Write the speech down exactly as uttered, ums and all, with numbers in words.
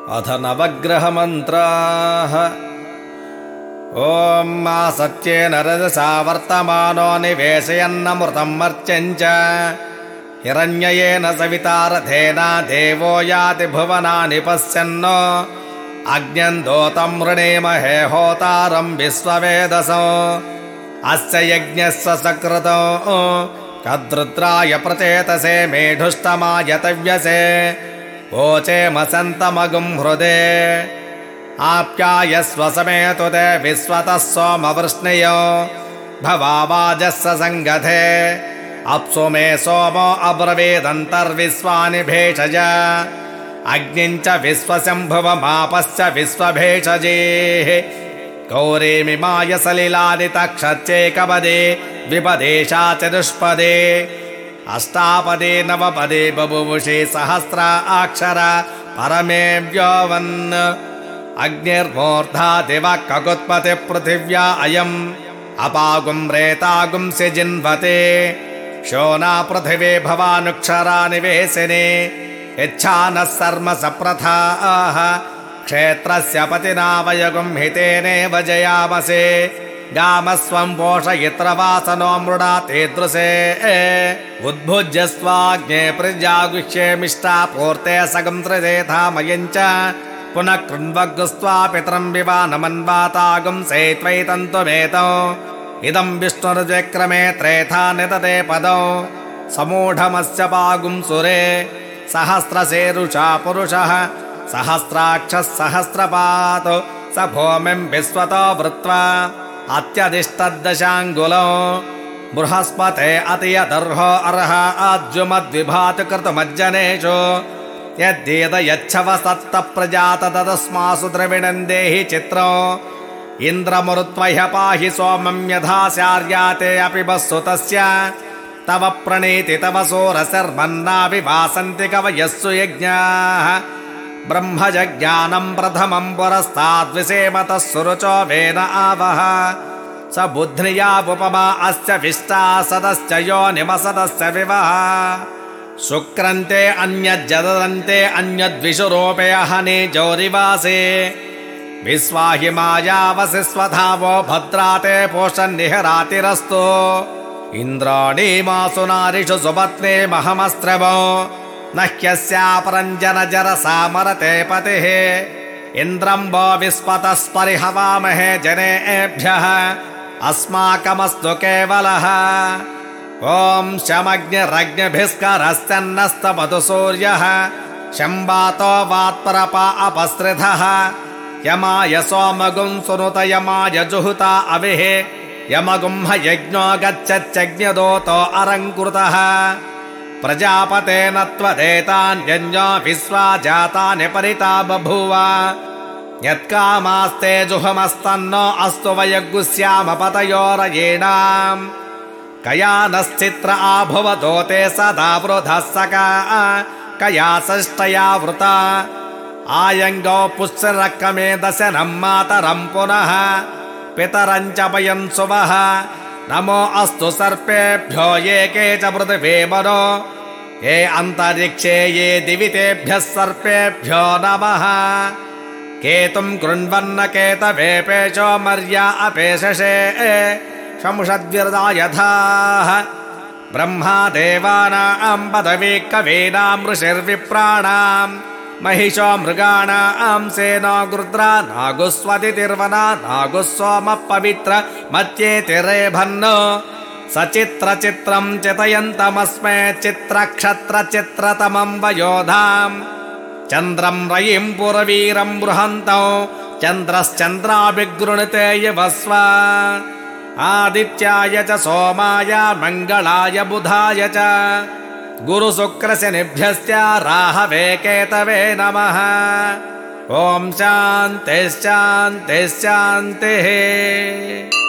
अथ नवग्रहमन्त्राः। ॐ मा सत्येन रजसा वर्तमानो निवेशयन्नमृतं मर्त्यं च हिरण्ययेन सविता रथेना देवो याति भुवनानि पश्यन्नो अग्न्यं दोतं वृणीमहे होतारं विश्ववेदसो अस्य यज्ञस्य सकृतो कद्रुद्राय प्रचेतसे मेढुष्टमाय तव्यसे वोचेमसन्तमगुं हृदे आप्यायस्व समेतु ते विश्वतः सोमवृष्णयो भवावाजस्य सङ्गथे अप्सु मे सोमो अब्रवीदन्तर्विश्वानि भेषज अग्निं च विश्वशम्भुवमापश्च विश्वभेषजेः गौरीमिमाय सलिलानि तक्षच्चैकपदे द्विपदेशा चतुष्पदे अष्टापदे नवपदे बभुवुषे सहस्रा अक्षरा परमे व्योवन् अग्निर्मूर्धा दिवः ककुत्पते पृथिव्या अयम् अपागुं रेतागुं सिजिन्वते शोना पृथिवे भवानुक्षरा निवेशिने यच्छानः सर्म सप्रथाः क्षेत्रस्य पतिना वयगुं हितेनेव जयामसे गामस्वं पोषयित्र वासनो मृडाते दृशे उद्भुज्य स्वाग्ने प्रजागुष्ये मिष्टा पूर्ते सगं त्रिदेधामयं च पुनः कृण्वग्स्त्वा पितरं विवानमन्वातागुं सेत्वैतन्तुमेतौ इदं विष्णुर्विक्रमे त्रेधा निदते पदौ समूढमस्य पागुं सुरे सहस्रशीरुषा पुरुषः सहस्राक्षः सहस्रपात् स भूमिं विश्वतो वृत्वा अत्यधिष्ठद्दशाङ्गुलो बृहस्पते अतियदर्हो अर्ह आद्युमद्विभाति कृतमज्जनेषु यद्येद यच्छव सत्त प्रजात तदस्मासु द्रविणं देहि चित्रो इन्द्रमरुत्वह्य पाहि सोमं यथा स्यार्याते अपि वस्सु तस्य तव प्रणीति तव सोरसर्मन्नाविवासन्ति कवयस्सु यज्ञाः ब्रह्मजज्ञानं प्रथमं पुरस्ताद्विषेमतः सुरुचो वेन आवह स बुध्न्यावुपमा अस्य विष्टा सदश्च यो निमसदस्य विवः शुक्रन्ते अन्यज्जदन्ते अन्यद्विषुरूपे अहने जौरिवासे विश्वाहि मायावसि स्वधावो भद्राते पोषन्निहरातिरस्तु इन्द्राणीमासु नारिषु सुपत्ने महमस्त्रवो न ह्यस्यापरञ्जन जरसा मरते पतिः इन्द्रं वो विस्पतः परिहवामहे जनेभ्यः अस्माकमस्तु केवलः ॐ शमग्निरग्निभिस्करश्चन्नस्तपतु सूर्यः शम्बातो वात्परपा अपसृधः यमाय सोमगुं सुनुत यमाय जुहुता अविः यमगुं ह यज्ञो गच्छच्चज्ञदोतो अरङ्कृतः प्रजापतेन त्वदेतान्यन्यो विश्वा जातानि परिता बभूव यत्कामास्ते जुहमस्तन्नो अस्तु वयगुस्याम पतयोरयेणाम् कयानश्चित्र आभुवदोते सदा वृधः सका कया षष्ठया वृता आयङ्गौ पुष्यरकमे दशनं मातरं पुनः पितरं च पयन् सुवः नमो अस्तु सर्पेभ्यो ये के च पृथिवे मनो ये अन्तरिक्षे ये दिवितेभ्यः सर्पेभ्यो नमः केतुं कृण्वन्न केतवे पेशो मर्या अपेशसे शंषद्विर्दायधाः ब्रह्मा देवानां पदवी कवीनां ऋषिर्विप्राणां महिषो मृगाणां सेनो गृद्रा नागुस्वतिर्वना नागुः सोमः पवित्र मत्येतिरेभन्नो सचित्रचित्रं चितयन्तमस्मै चित्रक्षत्रचित्रतमं वयोधां चन्द्रं रयिं पुरवीरं बृहन्तौ चन्द्रश्चन्द्राभिगृणते यवस्व आदित्याय च सोमाय मङ्गलाय बुधाय च गुरुशुक्रशनिभ्यश्च राहवे केतवे नमः ॐ शान्तिश्शान्तिश्शान्तिः।